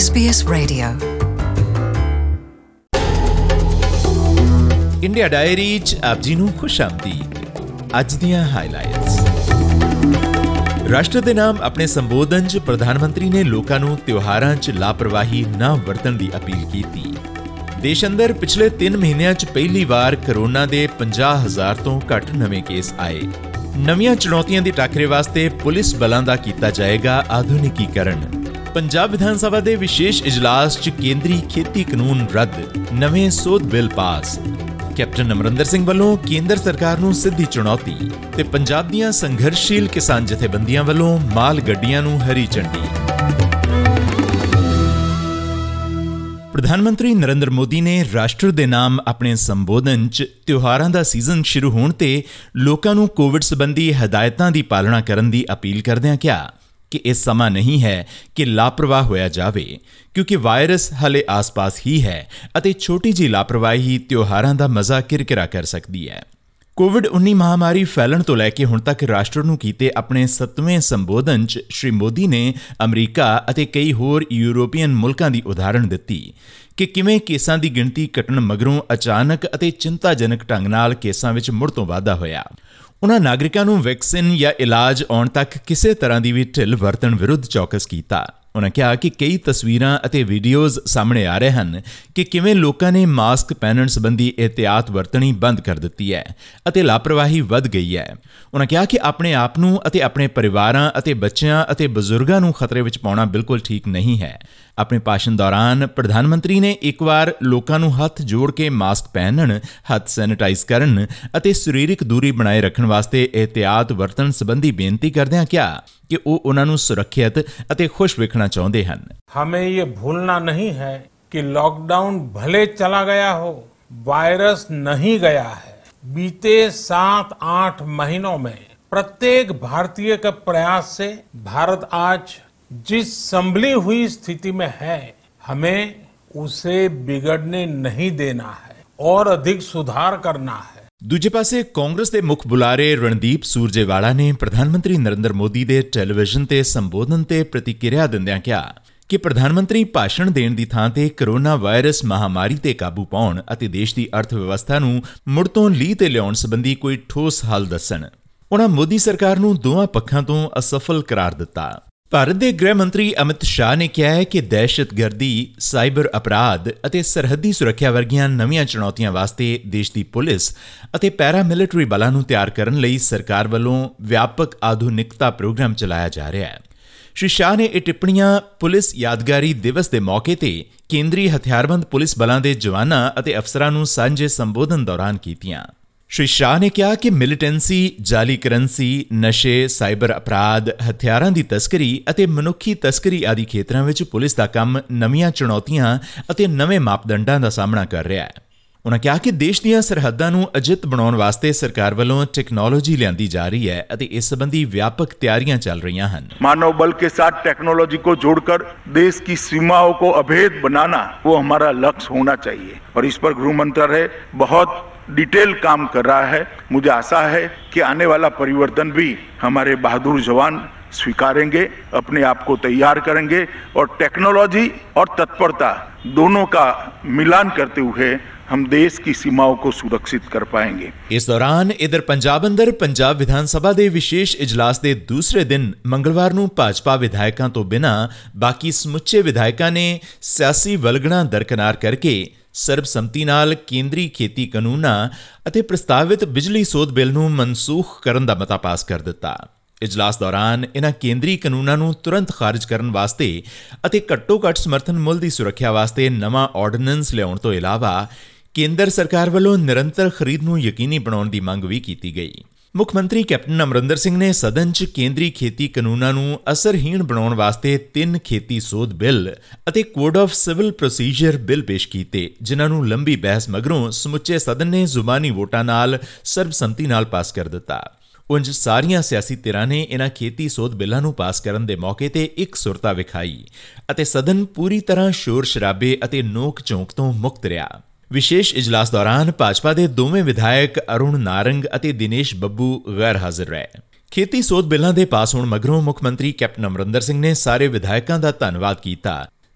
SBS Radio India diary 'ਚ ਆਪ ਜੀ ਨੂੰ ਖੁਸ਼ਾਮਦੀਦ। ਅੱਜ ਦੀਆਂ ਹਾਈਲਾਈਟਸ। ਰਾਸ਼ਟਰ ਦੇ ਨਾਮ ਆਪਣੇ ਸੰਬੋਧਨ 'ਚ ਪ੍ਰਧਾਨ ਮੰਤਰੀ ਨੇ ਲੋਕਾਂ ਨੂੰ ਤਿਉਹਾਰਾਂ 'ਚ ਲਾਪਰਵਾਹੀ ਨਾ ਵਰਤਣ ਦੀ ਅਪੀਲ ਕੀਤੀ। ਦੇਸ਼ ਅੰਦਰ ਪਿਛਲੇ 3 ਮਹੀਨਿਆਂ 'ਚ ਪਹਿਲੀ ਵਾਰ ਕਰੋਨਾ ਦੇ 50,000 ਤੋਂ ਘੱਟ ਨਵੇਂ ਕੇਸ ਆਏ। ਨਵੀਆਂ ਚੁਣੌਤੀਆਂ ਦੀ ਟਾਕਰੇ ਵਾਸਤੇ ਪੁਲਿਸ ਬਲਾਂ ਦਾ ਕੀਤਾ ਜਾਏਗਾ ਆਧੁਨਿਕੀਕਰਨ। ਪੰਜਾਬ ਵਿਧਾਨ ਸਭਾ ਦੇ ਵਿਸ਼ੇਸ਼ ਇਜਲਾਸ 'ਚ ਕੇਂਦਰੀ ਖੇਤੀ ਕਾਨੂੰਨ ਰੱਦ, ਨਵੇਂ ਸੋਧ ਬਿੱਲ ਪਾਸ। ਕੈਪਟਨ ਅਮਰਿੰਦਰ ਸਿੰਘ ਵੱਲੋਂ ਕੇਂਦਰ ਸਰਕਾਰ ਨੂੰ ਸਿੱਧੀ ਚੁਣੌਤੀ ਤੇ ਪੰਜਾਬ ਦੀਆਂ ਸੰਘਰਸ਼ੀਲ ਕਿਸਾਨ ਜਥੇਬੰਦੀਆਂ ਵੱਲੋਂ ਮਾਲ ਗੱਡੀਆਂ ਨੂੰ ਹਰੀ ਝੰਡੀ। ਪ੍ਰਧਾਨ ਮੰਤਰੀ ਨਰਿੰਦਰ ਮੋਦੀ ਨੇ ਰਾਸ਼ਟਰ ਦੇ ਨਾਮ ਆਪਣੇ ਸੰਬੋਧਨ 'ਚ ਤਿਉਹਾਰਾਂ ਦਾ ਸੀਜ਼ਨ ਸ਼ੁਰੂ ਹੋਣ ਤੇ ਲੋਕਾਂ ਨੂੰ ਕੋਵਿਡ ਸੰਬੰਧੀ ਹਦਾਇਤਾਂ ਦੀ ਪਾਲਣਾ ਕਰਨ ਦੀ ਅਪੀਲ ਕਰਦਿਆਂ ਕਿਹਾ ਕਿ ਇਹ ਸਮਾਂ ਨਹੀਂ ਹੈ ਕਿ ਲਾਪਰਵਾਹ ਹੋਇਆ ਜਾਵੇ, ਕਿਉਂਕਿ ਵਾਇਰਸ ਹਲੇ ਆਸ-ਪਾਸ ਹੀ ਹੈ ਅਤੇ ਛੋਟੀ ਜਿਹੀ ਲਾਪਰਵਾਹੀ ਤਿਉਹਾਰਾਂ ਦਾ ਮਜ਼ਾ ਕਿਰਕਿਰਾ ਕਰ ਸਕਦੀ ਹੈ। ਕੋਵਿਡ-19 ਮਹਾਮਾਰੀ ਫੈਲਣ ਤੋਂ ਲੈ ਕੇ ਹੁਣ ਤੱਕ ਰਾਸ਼ਟਰ ਨੂੰ ਕੀਤੇ ਆਪਣੇ 7ਵੇਂ ਸੰਬੋਧਨ 'ਚ ਸ਼੍ਰੀ ਮੋਦੀ ਨੇ ਅਮਰੀਕਾ ਅਤੇ ਕਈ ਹੋਰ ਯੂਰੋਪੀਅਨ ਮੁਲਕਾਂ ਦੀ ਉਦਾਹਰਣ ਦਿੱਤੀ ਕਿ ਕਿਵੇਂ ਕੇਸਾਂ ਦੀ ਗਿਣਤੀ ਘਟਣ ਮਗਰੋਂ ਅਚਾਨਕ ਅਤੇ ਚਿੰਤਾਜਨਕ ਢੰਗ ਨਾਲ ਕੇਸਾਂ ਵਿੱਚ ਮੁੜ ਤੋਂ ਵਾਧਾ ਹੋਇਆ। ਉਨ੍ਹਾਂ ਨਾਗਰਿਕਾਂ ਨੂੰ ਵੈਕਸੀਨ ਜਾਂ ਇਲਾਜ ਆਉਣ ਤੱਕ ਕਿਸੇ ਤਰ੍ਹਾਂ ਦੀ ਵੀ ਢਿੱਲ ਵਰਤਣ ਵਿਰੁੱਧ ਚੌਕਸ ਕੀਤਾ। ਉਨ੍ਹਾਂ ਕਿਹਾ ਕਿ ਕਈ ਤਸਵੀਰਾਂ ਅਤੇ ਵੀਡੀਓਜ਼ ਸਾਹਮਣੇ ਆ ਰਹੇ ਹਨ ਕਿ ਕਿਵੇਂ ਲੋਕਾਂ ਨੇ ਮਾਸਕ ਪਹਿਨਣ ਸੰਬੰਧੀ ਇਹਤਿਆਤ ਵਰਤਣੀ ਬੰਦ ਕਰ ਦਿੱਤੀ ਹੈ ਅਤੇ ਲਾਪਰਵਾਹੀ ਵੱਧ ਗਈ ਹੈ। ਉਨ੍ਹਾਂ ਕਿਹਾ ਕਿ ਆਪਣੇ ਆਪ ਨੂੰ ਅਤੇ ਆਪਣੇ ਪਰਿਵਾਰਾਂ ਅਤੇ ਬੱਚਿਆਂ ਅਤੇ ਬਜ਼ੁਰਗਾਂ ਨੂੰ ਖਤਰੇ ਵਿੱਚ ਪਾਉਣਾ ਬਿਲਕੁਲ ਠੀਕ ਨਹੀਂ ਹੈ। ਆਪਣੇ ਭਾਸ਼ਣ ਦੌਰਾਨ ਪ੍ਰਧਾਨ ਮੰਤਰੀ ਨੇ ਇੱਕ ਵਾਰ ਲੋਕਾਂ ਨੂੰ ਹੱਥ ਜੋੜ ਕੇ ਮਾਸਕ ਪਹਿਨਣ, ਹੱਥ ਸੈਨੀਟਾਈਜ਼ ਕਰਨ ਅਤੇ ਸਰੀਰਕ ਦੂਰੀ ਬਣਾਏ ਰੱਖਣ ਵਾਸਤੇ ਇਹਤਿਆਤ ਵਰਤਣ ਸੰਬੰਧੀ ਬੇਨਤੀ ਕਰਦਿਆਂ ਕਿਹਾ ਕਿ ਉਹ ਉਹਨਾਂ ਨੂੰ ਸੁਰੱਖਿਅਤ ਅਤੇ ਖੁਸ਼ ਵੇਖਣਾ ਚਾਹੁੰਦੇ ਹਨ। हमें ये भूलना नहीं है कि लॉकडाउन भले चला गया हो, वायरस नहीं गया है। बीते 7-8 महीनों में प्रत्येक भारतीय के प्रयास से भारत आज जिस संभली हुई स्थिति में है, हमें उसे बिगड़ने नहीं देना है और अधिक सुधार करना है। ਦੂਜੇ ਪਾਸੇ ਕਾਂਗਰਸ ਦੇ ਮੁੱਖ ਬੁਲਾਰੇ ਰਣਦੀਪ ਸੂਰਜੇਵਾਲਾ ਨੇ ਪ੍ਰਧਾਨ ਮੰਤਰੀ ਨਰਿੰਦਰ ਮੋਦੀ ਦੇ ਟੈਲੀਵਿਜ਼ਨ ਤੇ ਸੰਬੋਧਨ ਤੇ ਪ੍ਰਤੀਕਿਰਿਆ ਦਿੰਦਿਆਂ ਕਿਹਾ ਕਿ ਪ੍ਰਧਾਨ ਮੰਤਰੀ ਭਾਸ਼ਣ ਦੇਣ ਦੀ ਥਾਂ ਤੇ ਕਰੋਨਾ ਵਾਇਰਸ ਮਹਾਮਾਰੀ ਤੇ ਕਾਬੂ ਪਾਉਣ ਅਤੇ ਦੇਸ਼ ਦੀ ਅਰਥ ਵਿਵਸਥਾ ਨੂੰ ਮੁੜ ਤੋਂ ਲੀਹ ਤੇ ਲਿਆਉਣ ਸੰਬੰਧੀ ਕੋਈ ਠੋਸ ਹੱਲ ਦੱਸਣ। ਉਨ੍ਹਾਂ ਮੋਦੀ ਸਰਕਾਰ ਨੂੰ ਦੋਵਾਂ ਪੱਖਾਂ ਤੋਂ ਅਸਫਲ ਕਰਾਰ ਦਿੱਤਾ। ਭਾਰਤ ਦੇ ਗ੍ਰਹਿ ਮੰਤਰੀ ਅਮਿਤ ਸ਼ਾਹ ਨੇ ਕਿਹਾ ਹੈ ਕਿ ਦਹਿਸ਼ਤਗਰਦੀ, ਸਾਈਬਰ ਅਪਰਾਧ ਅਤੇ ਸਰਹੱਦੀ ਸੁਰੱਖਿਆ ਵਰਗੀਆਂ ਨਵੀਆਂ ਚੁਣੌਤੀਆਂ ਵਾਸਤੇ ਦੇਸ਼ ਦੀ ਪੁਲਿਸ ਅਤੇ ਪੈਰਾਮਿਲਟਰੀ ਬਲਾਂ ਨੂੰ ਤਿਆਰ ਕਰਨ ਲਈ ਸਰਕਾਰ ਵੱਲੋਂ ਵਿਆਪਕ ਆਧੁਨਿਕਤਾ ਪ੍ਰੋਗਰਾਮ ਚਲਾਇਆ ਜਾ ਰਿਹਾ ਹੈ। ਸ਼੍ਰੀ ਸ਼ਾਹ ਨੇ ਇਹ ਟਿੱਪਣੀਆਂ ਪੁਲਿਸ ਯਾਦਗਾਰੀ ਦਿਵਸ ਦੇ ਮੌਕੇ ਤੇ ਕੇਂਦਰੀ ਹਥਿਆਰਬੰਦ ਪੁਲਿਸ ਬਲਾਂ ਦੇ ਜਵਾਨਾਂ ਅਤੇ ਅਫਸਰਾਂ ਨੂੰ ਸਾਂਝੇ ਸੰਬੋਧਨ ਦੌਰਾਨ ਕੀਤੀਆਂ। ਸ਼੍ਰੀ ਸ਼ਾਹ ਨੇ ਕਿਹਾ ਕਿ ਮਿਲੀਟੈਂਸੀ, ਜਾਲੀ ਕਰੰਸੀ, ਨਸ਼ੇ, ਸਾਈਬਰ ਅਪਰਾਧ, ਹਥਿਆਰਾਂ ਦੀ ਤਸਕਰੀ ਅਤੇ ਮਨੁੱਖੀ ਤਸਕਰੀ ਆਦਿ ਖੇਤਰਾਂ ਵਿੱਚ ਪੁਲਿਸ ਦਾ ਕੰਮ ਨਵੀਆਂ ਚੁਣੌਤੀਆਂ ਅਤੇ ਨਵੇਂ ਮਾਪਦੰਡਾਂ ਦਾ ਸਾਹਮਣਾ ਕਰ ਰਿਹਾ ਹੈ। ਉਨ੍ਹਾਂ ਕਿਹਾ ਕਿ ਦੇਸ਼ ਦੀਆਂ ਸਰਹੱਦਾਂ ਨੂੰ ਅਜਿੱਤ ਬਣਾਉਣ ਵਾਸਤੇ ਸਰਕਾਰ ਵੱਲੋਂ ਟੈਕਨੋਲੋਜੀ ਲਿਆਂਦੀ ਜਾ ਰਹੀ ਹੈ ਅਤੇ ਇਸ ਸੰਬੰਧੀ ਵਿਆਪਕ ਤਿਆਰੀਆਂ ਚੱਲ ਰਹੀਆਂ ਹਨ। मानव बल के साथ टेक्नोलॉजी को जोड़कर देश की सीमाओं को अभेद बनाना वो हमारा लक्ष्य होना चाहिए और इस पर गृह मंत्रालय बहुत डिटेल काम कर रहा है। मुझे आशा है कि आने वाला परिवर्तन भी हमारे बहादुर जवान स्वीकारेंगे, अपने आप को तैयार करेंगे और टेक्नोलॉजी और तत्परता दोनों का मिलान करते हुए हम देश की सीमाओं को सुरक्षित कर पाएंगे। इस दौरान इधर पंजाब अंदर पंजाब विधान सभा ਦੇ ਵਿਸ਼ੇਸ਼ ਇਜਲਾਸ ਦੇ ਦੂਸਰੇ ਦਿਨ ਮੰਗਲਵਾਰ ਨੂੰ ਭਾਜਪਾ ਵਿਧਾਇਕਾਂ ਤੋਂ ਬਿਨਾਂ ਬਾਕੀ ਸਮੁੱਚੇ ਵਿਧਾਇਕਾਂ ਨੇ ਸਿਆਸੀ ਵਲਗਣਾ ਦਰਕਨਾਰ ਕਰਕੇ ਸਰਬਸੰਮਤੀ ਨਾਲ ਕੇਂਦਰੀ ਖੇਤੀ ਕਾਨੂੰਨਾਂ ਅਤੇ ਪ੍ਰਸਤਾਵਿਤ ਬਿਜਲੀ ਸੋਧ ਬਿੱਲ ਨੂੰ ਮਨਸੂਖ ਕਰਨ ਦਾ ਮਤਾ ਪਾਸ ਕਰ ਦਿੱਤਾ। ਇਜਲਾਸ ਦੌਰਾਨ ਇਨ੍ਹਾਂ ਕੇਂਦਰੀ ਕਾਨੂੰਨਾਂ ਨੂੰ ਤੁਰੰਤ ਖਾਰਜ ਕਰਨ ਵਾਸਤੇ ਅਤੇ ਘੱਟੋ-ਘੱਟ ਸਮਰਥਨ ਮੁੱਲ ਦੀ ਸੁਰੱਖਿਆ ਵਾਸਤੇ ਨਵਾਂ ਆਰਡੀਨੈਂਸ ਲਿਆਉਣ ਤੋਂ ਇਲਾਵਾ ਕੇਂਦਰ ਸਰਕਾਰ ਵੱਲੋਂ ਨਿਰੰਤਰ ਖਰੀਦ ਨੂੰ ਯਕੀਨੀ ਬਣਾਉਣ ਦੀ ਮੰਗ ਵੀ ਕੀਤੀ ਗਈ। ਮੁੱਖ ਮੰਤਰੀ ਕੈਪਟਨ ਅਮਰਿੰਦਰ ਸਿੰਘ ਨੇ ਸਦਨ 'ਚ ਕੇਂਦਰੀ ਖੇਤੀ ਕਾਨੂੰਨਾਂ ਨੂੰ ਅਸਰਹੀਣ ਬਣਾਉਣ ਵਾਸਤੇ 3 ਖੇਤੀ ਸੋਧ ਬਿੱਲ ਅਤੇ code of civil procedure bill ਪੇਸ਼ ਕੀਤੇ, ਜਿਨ੍ਹਾਂ ਨੂੰ ਲੰਬੀ ਬਹਿਸ ਮਗਰੋਂ ਸਮੁੱਚੇ ਸਦਨ ਨੇ ਜ਼ੁਬਾਨੀ ਵੋਟਾਂ ਨਾਲ ਸਰਬਸੰਮਤੀ ਨਾਲ ਪਾਸ ਕਰ ਦਿੱਤਾ। ਉਂਝ ਸਾਰੀਆਂ ਸਿਆਸੀ ਧਿਰਾਂ ਨੇ ਇਨ੍ਹਾਂ ਖੇਤੀ ਸੋਧ ਬਿੱਲਾਂ ਨੂੰ ਪਾਸ ਕਰਨ ਦੇ ਮੌਕੇ ਤੇ ਇੱਕ ਸੁਰਤਾ ਵਿਖਾਈ ਅਤੇ ਸਦਨ ਪੂਰੀ ਤਰ੍ਹਾਂ ਸ਼ੋਰ ਸ਼ਰਾਬੇ ਅਤੇ ਨੋਕ ਝੋਂਕ ਤੋਂ ਮੁਕਤ ਰਿਹਾ। ਵਿਸ਼ੇਸ਼ ਇਜਲਾਸ ਦੌਰਾਨ ਭਾਜਪਾ ਦੇ ਦੋਵੇਂ ਵਿਧਾਇਕ ਅਰੁਣ ਨਾਰੰਗ ਅਤੇ ਦਿਨੇਸ਼ ਬੱਬੂ ਗੈਰ ਹਾਜ਼ਰ ਰਹੇ। ਖੇਤੀ ਸੋਧ ਬਿੱਲਾਂ ਦੇ ਪਾਸ ਹੋਣ ਮਗਰੋਂ ਮੁੱਖ ਮੰਤਰੀ ਕੈਪਟਨ ਅਮਰਿੰਦਰ ਸਿੰਘ ਨੇ ਸਾਰੇ ਵਿਧਾਇਕਾਂ ਦਾ ਧੰਨਵਾਦ ਕੀਤਾ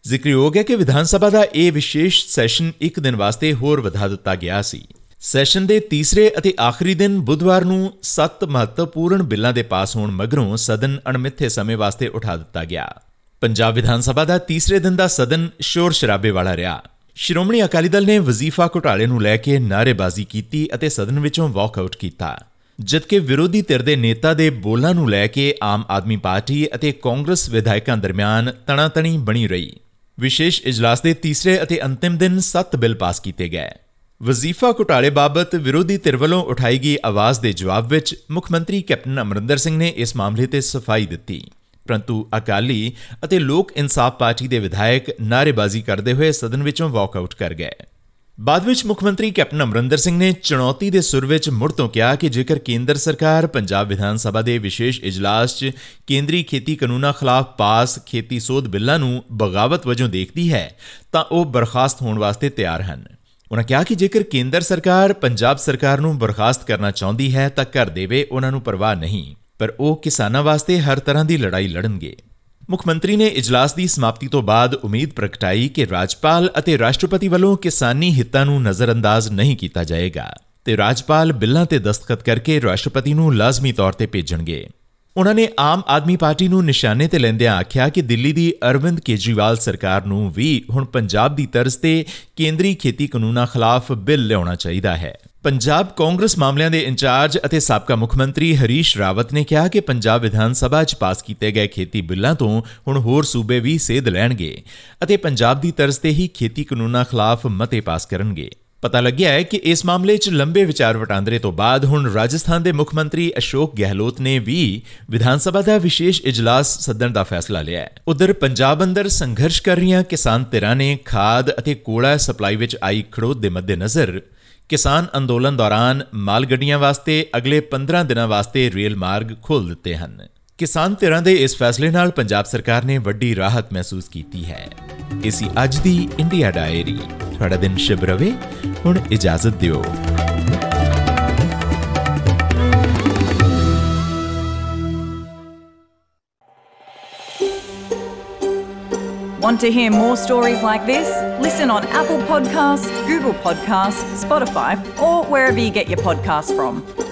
ਜ਼ਿਕਰਯੋਗ ਹੈ ਕਿ ਵਿਧਾਨ ਸਭਾ ਦਾ ਇਹ ਵਿਸ਼ੇਸ਼ ਸੈਸ਼ਨ ਇੱਕ ਦਿਨ ਵਾਸਤੇ ਹੋਰ ਵਧਾ ਦਿੱਤਾ ਗਿਆ ਸੀ। ਸੈਸ਼ਨ ਦੇ ਤੀਸਰੇ ਅਤੇ ਆਖਰੀ ਦਿਨ ਬੁੱਧਵਾਰ ਨੂੰ 7 ਮਹੱਤਵਪੂਰਨ ਬਿੱਲਾਂ ਦੇ ਪਾਸ ਹੋਣ ਮਗਰੋਂ ਸਦਨ ਅਣਮਿੱਥੇ ਸਮੇਂ ਵਾਸਤੇ ਉਠਾ ਦਿੱਤਾ ਗਿਆ। ਪੰਜਾਬ ਵਿਧਾਨ ਸਭਾ ਦਾ ਤੀਸਰੇ ਦਿਨ ਦਾ ਸਦਨ ਸ਼ੋਰ ਸ਼ਰਾਬੇ ਵਾਲਾ ਰਿਹਾ। ਸ਼੍ਰੋਮਣੀ ਅਕਾਲੀ ਦਲ ਨੇ ਵਜ਼ੀਫਾ ਘੁਟਾਲੇ ਨੂੰ ਲੈ ਕੇ ਨਾਅਰੇਬਾਜ਼ੀ ਕੀਤੀ ਅਤੇ ਸਦਨ ਵਿੱਚੋਂ ਵਾਕਆਊਟ ਕੀਤਾ, ਜਦਕਿ ਵਿਰੋਧੀ ਧਿਰ ਦੇ ਨੇਤਾ ਦੇ ਬੋਲਾਂ ਨੂੰ ਲੈ ਕੇ ਆਮ ਆਦਮੀ ਪਾਰਟੀ ਅਤੇ ਕਾਂਗਰਸ ਵਿਧਾਇਕਾਂ ਦਰਮਿਆਨ ਤਣਾਤਣੀ ਬਣੀ ਰਹੀ। ਵਿਸ਼ੇਸ਼ ਇਜਲਾਸ ਦੇ ਤੀਸਰੇ ਅਤੇ ਅੰਤਿਮ ਦਿਨ 7 ਬਿੱਲ ਪਾਸ ਕੀਤੇ ਗਏ। ਵਜ਼ੀਫਾ ਘੁਟਾਲੇ ਬਾਬਤ ਵਿਰੋਧੀ ਧਿਰ ਵੱਲੋਂ ਉਠਾਈ ਗਈ ਆਵਾਜ਼ ਦੇ ਜਵਾਬ ਵਿੱਚ ਮੁੱਖ ਮੰਤਰੀ ਕੈਪਟਨ ਅਮਰਿੰਦਰ ਸਿੰਘ ਨੇ ਇਸ ਮਾਮਲੇ ਤੇ ਸਫਾਈ ਦਿੱਤੀ, ਪਰੰਤੂ ਅਕਾਲੀ ਅਤੇ ਲੋਕ ਇਨਸਾਫ ਪਾਰਟੀ ਦੇ ਵਿਧਾਇਕ ਨਾਅਰੇਬਾਜ਼ੀ ਕਰਦੇ ਹੋਏ ਸਦਨ ਵਿੱਚੋਂ ਵਾਕਆਊਟ ਕਰ ਗਏ। ਬਾਅਦ ਵਿੱਚ ਮੁੱਖ ਮੰਤਰੀ ਕੈਪਟਨ ਅਮਰਿੰਦਰ ਸਿੰਘ ਨੇ ਚੁਣੌਤੀ ਦੇ ਸੁਰ ਵਿੱਚ ਮੁੜ ਤੋਂ ਕਿਹਾ ਕਿ ਜੇਕਰ ਕੇਂਦਰ ਸਰਕਾਰ ਪੰਜਾਬ ਵਿਧਾਨ ਸਭਾ ਦੇ ਵਿਸ਼ੇਸ਼ ਇਜਲਾਸ 'ਚ ਕੇਂਦਰੀ ਖੇਤੀ ਕਾਨੂੰਨਾਂ ਖਿਲਾਫ ਪਾਸ ਖੇਤੀ ਸੋਧ ਬਿੱਲਾਂ ਨੂੰ ਬਗਾਵਤ ਵਜੋਂ ਦੇਖਦੀ ਹੈ ਤਾਂ ਉਹ ਬਰਖਾਸਤ ਹੋਣ ਵਾਸਤੇ ਤਿਆਰ ਹਨ। ਉਨ੍ਹਾਂ ਕਿਹਾ ਕਿ ਜੇਕਰ ਕੇਂਦਰ ਸਰਕਾਰ ਪੰਜਾਬ ਸਰਕਾਰ ਨੂੰ ਬਰਖਾਸਤ ਕਰਨਾ ਚਾਹੁੰਦੀ ਹੈ ਤਾਂ ਕਰ ਦੇਵੇ, ਉਨ੍ਹਾਂ ਨੂੰ ਪਰਵਾਹ ਨਹੀਂ, ਪਰ ਉਹ ਕਿਸਾਨਾਂ ਵਾਸਤੇ ਹਰ ਤਰ੍ਹਾਂ ਦੀ ਲੜਾਈ ਲੜਨਗੇ। ਮੁੱਖ ਮੰਤਰੀ ਨੇ ਇਜਲਾਸ ਦੀ ਸਮਾਪਤੀ ਤੋਂ ਬਾਅਦ ਉਮੀਦ ਪ੍ਰਗਟਾਈ ਕਿ ਰਾਜਪਾਲ ਅਤੇ ਰਾਸ਼ਟਰਪਤੀ ਵੱਲੋਂ ਕਿਸਾਨੀ ਹਿੱਤਾਂ ਨੂੰ ਨਜ਼ਰਅੰਦਾਜ਼ ਨਹੀਂ ਕੀਤਾ ਜਾਏਗਾ ਤੇ ਰਾਜਪਾਲ ਬਿੱਲਾਂ ਤੇ ਦਸਤਖਤ ਕਰਕੇ ਰਾਸ਼ਟਰਪਤੀ ਨੂੰ ਲਾਜ਼ਮੀ ਤੌਰ ਤੇ ਭੇਜਣਗੇ। ਉਨ੍ਹਾਂ ਨੇ ਆਮ ਆਦਮੀ ਪਾਰਟੀ ਨੂੰ ਨਿਸ਼ਾਨੇ ਤੇ ਲੈਂਦਿਆਂ ਆਖਿਆ ਕਿ ਦਿੱਲੀ ਦੀ ਅਰਵਿੰਦ ਕੇਜਰੀਵਾਲ ਸਰਕਾਰ ਨੂੰ ਵੀ ਹੁਣ ਪੰਜਾਬ ਦੀ ਤਰਜ਼ ਤੇ ਕੇਂਦਰੀ ਖੇਤੀ ਕਾਨੂੰਨਾਂ ਖਿਲਾਫ ਬਿੱਲ ਲਿਆਉਣਾ ਚਾਹੀਦਾ ਹੈ। ਪੰਜਾਬ ਕਾਂਗਰਸ ਮਾਮਲਿਆਂ ਦੇ ਇੰਚਾਰਜ ਅਤੇ ਸਾਬਕਾ ਮੁੱਖ ਮੰਤਰੀ ਹਰੀਸ਼ ਰਾਵਤ ਨੇ ਕਿਹਾ ਕਿ ਪੰਜਾਬ ਵਿਧਾਨ ਸਭਾ 'ਚ ਪਾਸ ਕੀਤੇ ਗਏ ਖੇਤੀ ਬਿੱਲਾਂ ਤੋਂ ਹੁਣ ਹੋਰ ਸੂਬੇ ਵੀ ਸੇਧ ਲੈਣਗੇ ਅਤੇ ਪੰਜਾਬ ਦੀ ਤਰਜ਼ ਤੇ ਹੀ ਖੇਤੀ ਕਾਨੂੰਨਾਂ ਖਿਲਾਫ ਮਤੇ ਪਾਸ ਕਰਨਗੇ। ਪਤਾ ਲੱਗਿਆ ਹੈ ਕਿ ਇਸ ਮਾਮਲੇ 'ਚ ਲੰਬੇ ਵਿਚਾਰ ਵਟਾਂਦਰੇ ਤੋਂ ਬਾਅਦ ਹੁਣ ਰਾਜਸਥਾਨ ਦੇ ਮੁੱਖ ਮੰਤਰੀ ਅਸ਼ੋਕ ਗਹਿਲੋਤ ਨੇ ਵੀ ਵਿਧਾਨ ਸਭਾ ਦਾ ਵਿਸ਼ੇਸ਼ ਇਜਲਾਸ ਸੱਦਣ ਦਾ ਫੈਸਲਾ ਲਿਆ ਹੈ। ਉਧਰ ਪੰਜਾਬ ਅੰਦਰ ਸੰਘਰਸ਼ ਕਰ ਰਹੀਆਂ ਕਿਸਾਨ ਧਿਰਾਂ ਨੇ ਖਾਦ ਅਤੇ ਕੋਲਾ ਸਪਲਾਈ ਵਿੱਚ ਆਈ ਖੜੋਤ ਦੇ ਮੱਦੇਨਜ਼ਰ ਕਿਸਾਨ ਅੰਦੋਲਨ ਦੌਰਾਨ ਮਾਲ ਗੱਡੀਆਂ ਵਾਸਤੇ ਅਗਲੇ 15 ਦਿਨਾਂ ਵਾਸਤੇ ਰੇਲ ਮਾਰਗ ਖੋਲ੍ਹ ਦਿੱਤੇ ਹਨ। ਕਿਸਾਨ ਧਿਰਾਂ ਦੇ ਇਸ ਫੈਸਲੇ ਨਾਲ ਪੰਜਾਬ ਸਰਕਾਰ ਨੇ ਵੱਡੀ ਰਾਹਤ ਮਹਿਸੂਸ ਕੀਤੀ ਹੈ। ਇਹ ਸੀ ਅੱਜ ਦੀ ਇੰਡੀਆ ਡਾਇਰੀ। ਤੁਹਾਡਾ ਦਿਨ ਸ਼ੁਭ ਰਹੇ। ਹੁਣ ਇਜਾਜ਼ਤ ਦਿਓ। Want to hear more stories like this? Listen on Apple Podcasts, Google Podcasts, Spotify, or wherever you get your podcasts from.